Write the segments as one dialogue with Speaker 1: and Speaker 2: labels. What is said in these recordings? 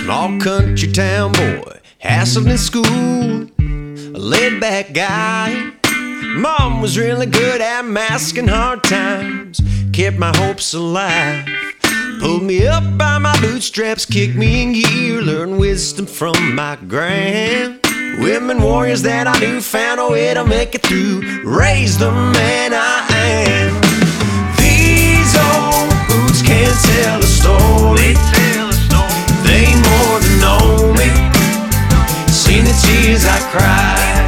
Speaker 1: Small country town boy, hassled in school, a laid-back guy. Mom was really good at masking hard times, kept my hopes alive. Pulled me up by my bootstraps, kicked me in gear, learned wisdom from my grand. Women warriors that I knew found a way to make it through, raised the man I am. These old boots can't tell a story, they more than know me. Seen the tears I cried.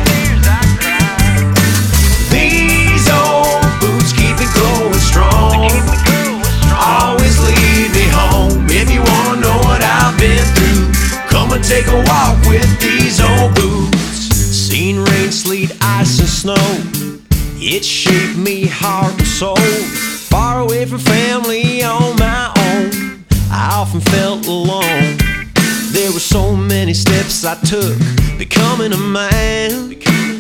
Speaker 1: These old boots keep me going strong, always lead me home. If you wanna know what I've been through, come and take a walk with these old boots. Seen rain, sleet, ice, and snow, it shaped me heart and soul. Far away from family on my own, I often felt alone. There were so many steps I took, becoming a man.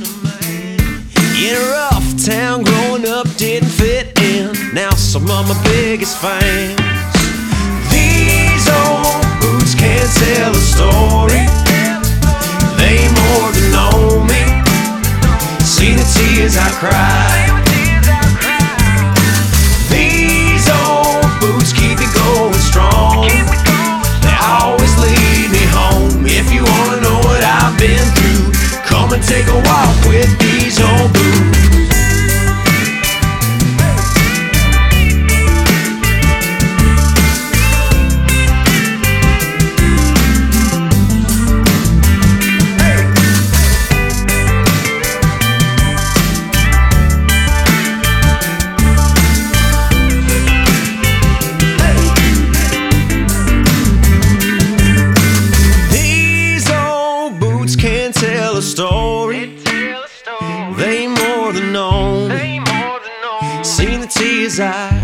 Speaker 1: In a rough town growing up, didn't fit in. Now some of my biggest fans. These old boots can't tell a story, they more than know me. See the tears I cried. These old boots keep me going strong, they always lead me home. If you wanna know what I've been through, come and take a walk with these old boots. Can't tell a story, they more than know me. Seen the tears I